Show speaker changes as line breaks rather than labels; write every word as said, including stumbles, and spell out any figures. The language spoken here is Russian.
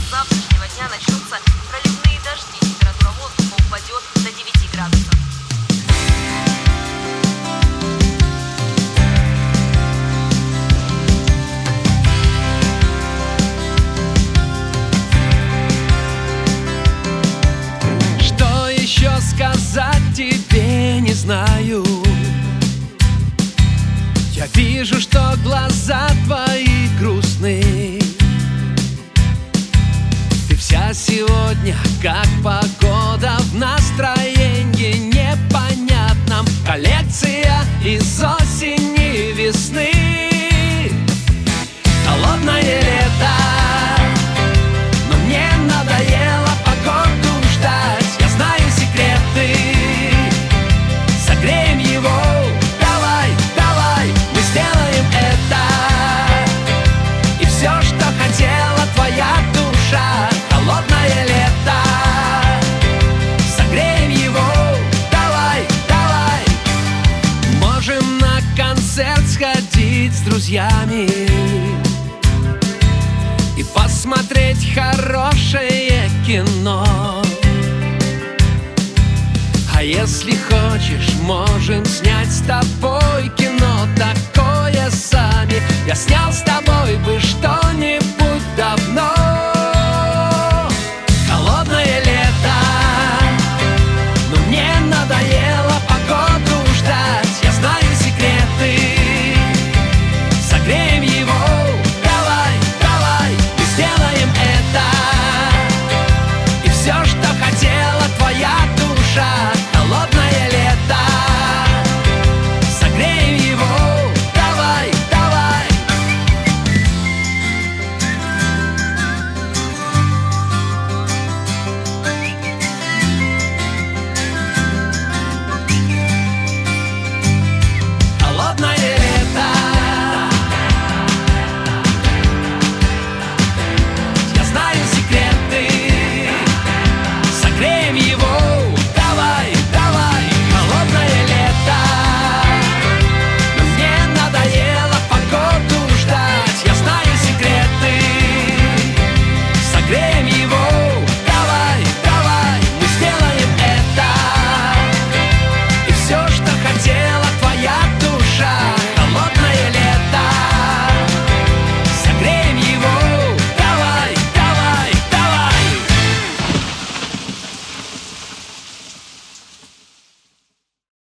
с завтрашнего дня начнутся проливные дожди. Температура воздуха упадет до девяти градусов.
Что еще сказать тебе, не знаю. Я вижу, что глаза твои грустны. Ты вся сегодня, как погода, в настроении непонятном. Коллекция из осени, весны. Холодное лето, но мне надоело погоду ждать. Я знаю секреты, согреем его. Давай, давай, мы сделаем это. И все, что хотела твоя душа. Холодное лето, согреем его. Давай, давай. Можем на концерт сходить с друзьями и посмотреть хорошее кино. А если хочешь, можем снять с тобой кино такое сами. Я снял с тобой бы что-нибудь.